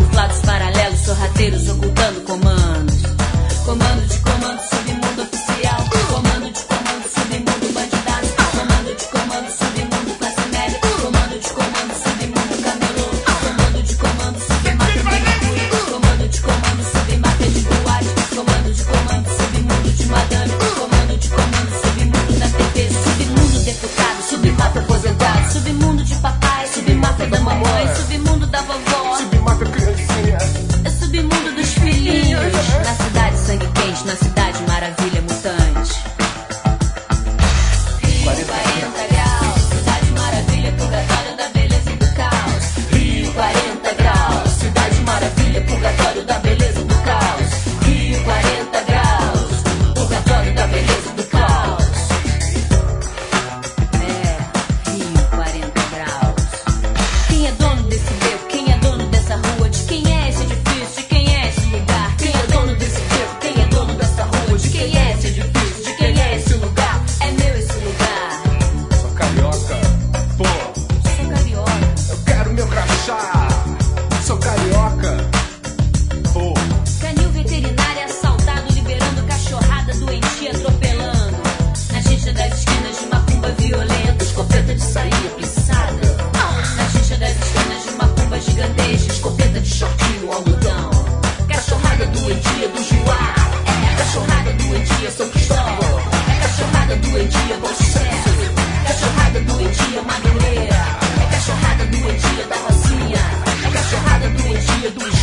camuflados paralelos, sorrateiros ocultando comandos. Comando de comando, submundo oficial. Comando de comando, submundo bandidaço. Comando de comando, submundo classe média. Comando de comando, submundo camelô. Comando de comando, submáfia de Licuri. Comando de comando, submáfia de boate. Comando de comando, submundo de madame. Comando de comando, submundo da TV. Submundo deputado, submáfia aposentado. Submundo de papai, submáfia da mamãe. Submundo da vovó, submáfia criancinha. é submundo dos filhinhos. Na cidade sangue quente, na cidade maravilha mutante. Rio 40 graus, cidade maravilha, purgatório da beleza e do caos. Rio 40 graus, cidade maravilha, purgatório da beleza e do caos. Rio 40 graus, purgatório da beleza e do caos. É, Rio 40 graus. Quem é dono desse beco? Quem é dono dessa rua? De quem é esse edifício? De quem é esse lugar? Quem é dono desse beco? Quem é dono dessa rua? De quem é esse edifício? De quem é esse lugar? É meu esse lugar. Sou carioca, pô. Sou carioca. Eu quero meu crachá. Sou carioca, pô. Canil veterinário assaltado, liberando cachorrada doentia, atropelando. Na xixa das esquinas de macumba violenta, escopeta de saia pisada. Na xixa das esquinas de macumba gigantesca, escopeta de shortinho, algodão. Cachorrada doentia do Juá. É cachorrada doentia São Cristóvão. É cachorrada doentia Bom Sucesso. Cachorrada doentia Madureira. É cachorrada doentia da Rocinha. É cachorrada doentia do